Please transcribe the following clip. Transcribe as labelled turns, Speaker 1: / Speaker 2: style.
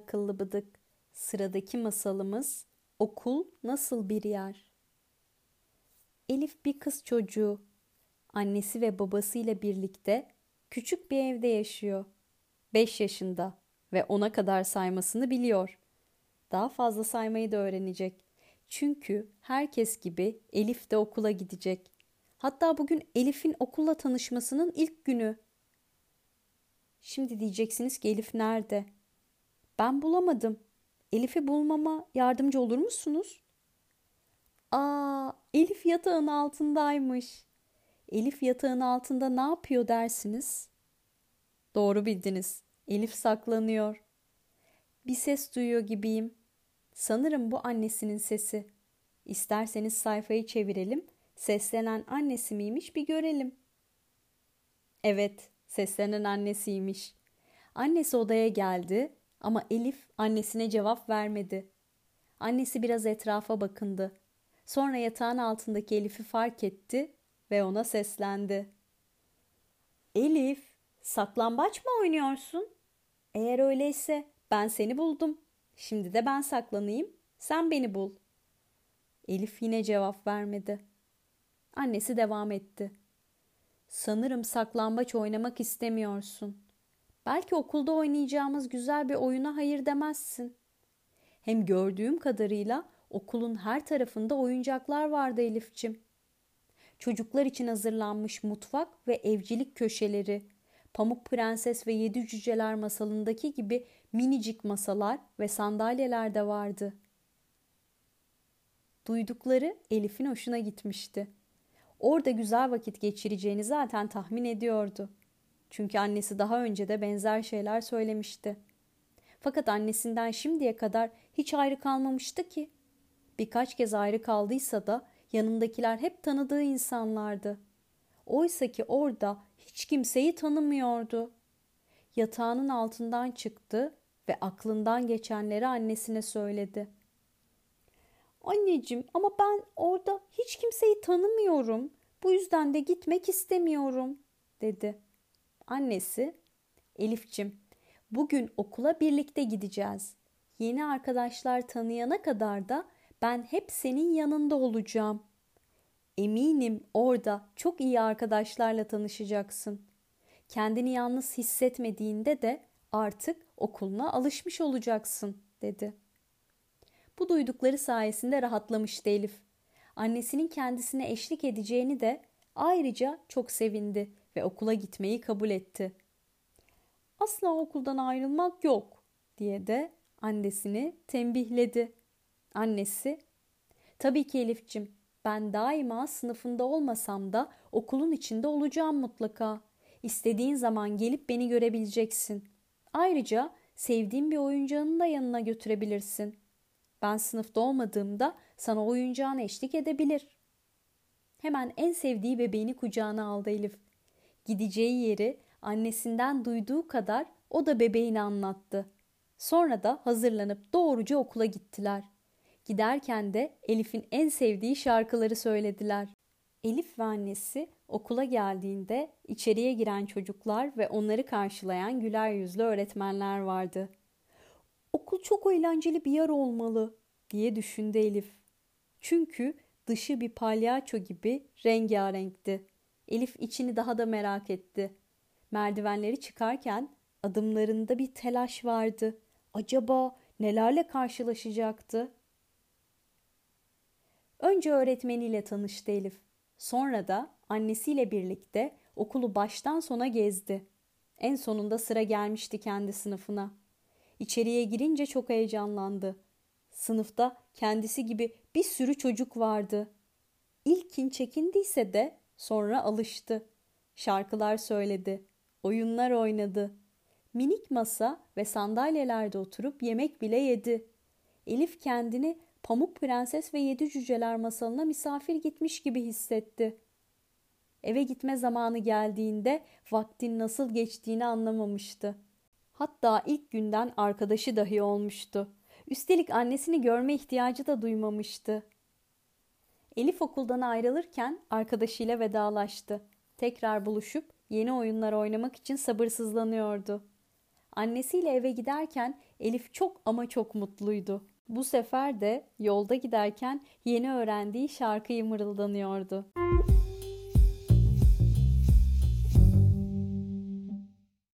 Speaker 1: akıllı bıdık. Sıradaki masalımız okul nasıl bir yer? Elif bir kız çocuğu. Annesi ve babasıyla birlikte küçük bir evde yaşıyor. 5 yaşında ve 10'a kadar saymasını biliyor. Daha fazla saymayı da öğrenecek. Çünkü herkes gibi Elif de okula gidecek. Hatta bugün Elif'in okulla tanışmasının ilk günü. Şimdi diyeceksiniz ki Elif nerede? Ben bulamadım. Elif'i bulmama yardımcı olur musunuz? Elif yatağın altındaymış. Elif yatağın altında ne yapıyor dersiniz? Doğru bildiniz. Elif saklanıyor. Bir ses duyuyor gibiyim. Sanırım bu annesinin sesi. İsterseniz sayfayı çevirelim. Seslenen annesi miymiş bir görelim. Evet, seslenen annesiymiş. Annesi odaya geldi ama Elif annesine cevap vermedi. Annesi biraz etrafa bakındı. Sonra yatağın altındaki Elif'i fark etti ve ona seslendi. Elif, saklambaç mı oynuyorsun? Eğer öyleyse ben seni buldum. Şimdi de ben saklanayım, sen beni bul. Elif yine cevap vermedi. Annesi devam etti. Sanırım saklambaç oynamak istemiyorsun. Belki okulda oynayacağımız güzel bir oyuna hayır demezsin. Hem gördüğüm kadarıyla okulun her tarafında oyuncaklar vardı Elifçim. Çocuklar için hazırlanmış mutfak ve evcilik köşeleri, Pamuk Prenses ve Yedi Cüceler masalındaki gibi minicik masalar ve sandalyeler de vardı. Duydukları Elif'in hoşuna gitmişti. Orada güzel vakit geçireceğini zaten tahmin ediyordu. Çünkü annesi daha önce de benzer şeyler söylemişti. Fakat annesinden şimdiye kadar hiç ayrı kalmamıştı ki. Birkaç kez ayrı kaldıysa da yanındakiler hep tanıdığı insanlardı. Oysa ki orada hiç kimseyi tanımıyordu. Yatağının altından çıktı ve aklından geçenleri annesine söyledi. Anneciğim, ama ben orada hiç kimseyi tanımıyorum. Bu yüzden de gitmek istemiyorum, dedi. Annesi, Elifçim, bugün okula birlikte gideceğiz. Yeni arkadaşlar tanıyana kadar da ben hep senin yanında olacağım. Eminim orada çok iyi arkadaşlarla tanışacaksın. Kendini yalnız hissetmediğinde de artık okuluna alışmış olacaksın, dedi. Bu duydukları sayesinde rahatlamıştı Elif. Annesinin kendisine eşlik edeceğini de ayrıca çok sevindi ve okula gitmeyi kabul etti. Asla okuldan ayrılmak yok, diye de annesini tembihledi. Annesi, tabii ki Elif'cim, ben daima sınıfında olmasam da okulun içinde olacağım mutlaka. İstediğin zaman gelip beni görebileceksin. Ayrıca sevdiğin bir oyuncağını da yanına götürebilirsin. Ben sınıfta olmadığımda sana oyuncağın eşlik edebilir. Hemen en sevdiği bebeğini kucağına aldı Elif. Gideceği yeri annesinden duyduğu kadar o da bebeğini anlattı. Sonra da hazırlanıp doğruca okula gittiler. Giderken de Elif'in en sevdiği şarkıları söylediler. Elif ve annesi okula geldiğinde içeriye giren çocuklar ve onları karşılayan güler yüzlü öğretmenler vardı. Okul çok eğlenceli bir yer olmalı, diye düşündü Elif. Çünkü dışı bir palyaço gibi rengarenkti. Elif içini daha da merak etti. Merdivenleri çıkarken adımlarında bir telaş vardı. Acaba nelerle karşılaşacaktı? Önce öğretmeniyle tanıştı Elif. Sonra da annesiyle birlikte okulu baştan sona gezdi. En sonunda sıra gelmişti kendi sınıfına. İçeriye girince çok heyecanlandı. Sınıfta kendisi gibi bir sürü çocuk vardı. İlkin çekindiyse de sonra alıştı. Şarkılar söyledi, oyunlar oynadı. Minik masa ve sandalyelerde oturup yemek bile yedi. Elif kendini Pamuk Prenses ve Yedi Cüceler masalına misafir gitmiş gibi hissetti. Eve gitme zamanı geldiğinde vaktin nasıl geçtiğini anlamamıştı. Hatta ilk günden arkadaşı dahi olmuştu. Üstelik annesini görme ihtiyacı da duymamıştı. Elif okuldan ayrılırken arkadaşıyla vedalaştı. Tekrar buluşup yeni oyunlar oynamak için sabırsızlanıyordu. Annesiyle eve giderken Elif çok ama çok mutluydu. Bu sefer de yolda giderken yeni öğrendiği şarkıyı mırıldanıyordu.